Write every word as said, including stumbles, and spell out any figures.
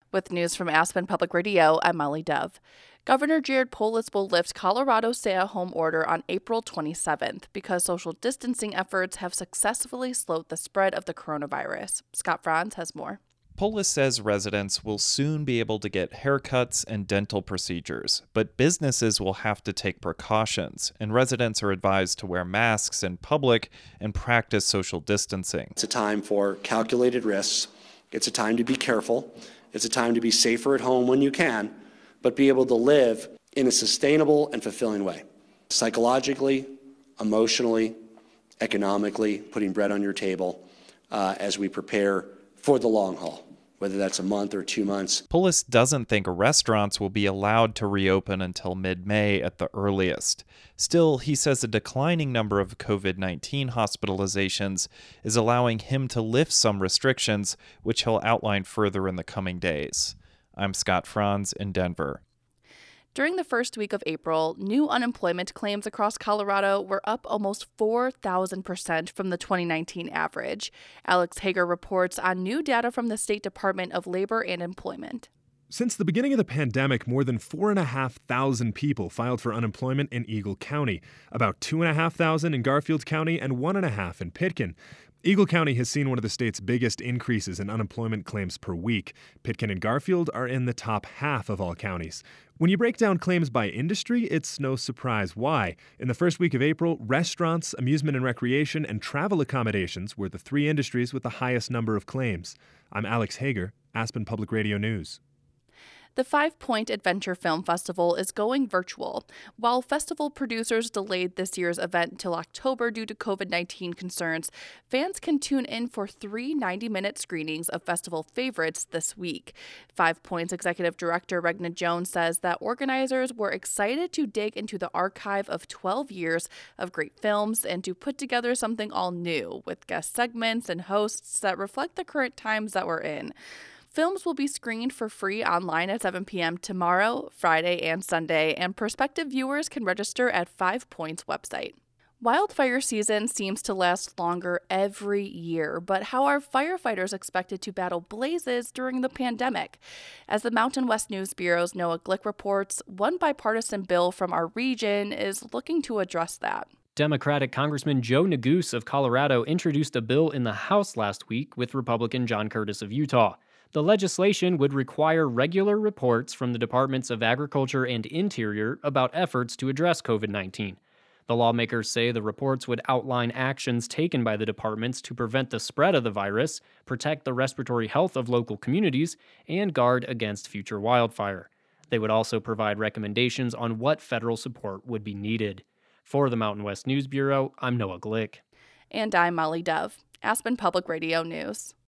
With news from Aspen Public Radio, I'm Molly Dove. Governor Jared Polis will lift Colorado's stay-at-home order on April twenty-seventh because social distancing efforts have successfully slowed the spread of the coronavirus. Scott Franz has more. Polis says residents will soon be able to get haircuts and dental procedures, but businesses will have to take precautions, and residents are advised to wear masks in public and practice social distancing. It's a time for calculated risks. It's a time to be careful. It's a time to be safer at home when you can, but be able to live in a sustainable and fulfilling way. Psychologically, emotionally, economically, putting bread on your table uh, as we prepare for the long haul, whether that's a month or two months. Polis doesn't think restaurants will be allowed to reopen until mid-May at the earliest. Still, he says a declining number of covid nineteen hospitalizations is allowing him to lift some restrictions, which he'll outline further in the coming days. I'm Scott Franz in Denver. During the first week of April, new unemployment claims across Colorado were up almost four thousand percent from the twenty nineteen average. Alex Hager reports on new data from the State Department of Labor and Employment. Since the beginning of the pandemic, more than four thousand five hundred people filed for unemployment in Eagle County, about two thousand five hundred in Garfield County, and one thousand five hundred in Pitkin. Eagle County has seen one of the state's biggest increases in unemployment claims per week. Pitkin and Garfield are in the top half of all counties. When you break down claims by industry, it's no surprise why. In the first week of April, restaurants, amusement and recreation, and travel accommodations were the three industries with the highest number of claims. I'm Alex Hager, Aspen Public Radio News. The Five Point Adventure Film Festival is going virtual. While festival producers delayed this year's event until October due to covid nineteen concerns, fans can tune in for three ninety-minute screenings of festival favorites this week. Five Point's executive director Regna Jones says that organizers were excited to dig into the archive of twelve years of great films and to put together something all new with guest segments and hosts that reflect the current times that we're in. Films will be screened for free online at seven p.m. tomorrow, Friday, and Sunday, and prospective viewers can register at Five Point's website. Wildfire season seems to last longer every year, but how are firefighters expected to battle blazes during the pandemic? As the Mountain West News Bureau's Noah Glick reports, one bipartisan bill from our region is looking to address that. Democratic Congressman Joe Neguse of Colorado introduced a bill in the House last week with Republican John Curtis of Utah. The legislation would require regular reports from the Departments of Agriculture and Interior about efforts to address covid nineteen. The lawmakers say the reports would outline actions taken by the departments to prevent the spread of the virus, protect the respiratory health of local communities, and guard against future wildfire. They would also provide recommendations on what federal support would be needed. For the Mountain West News Bureau, I'm Noah Glick. And I'm Molly Dove, Aspen Public Radio News.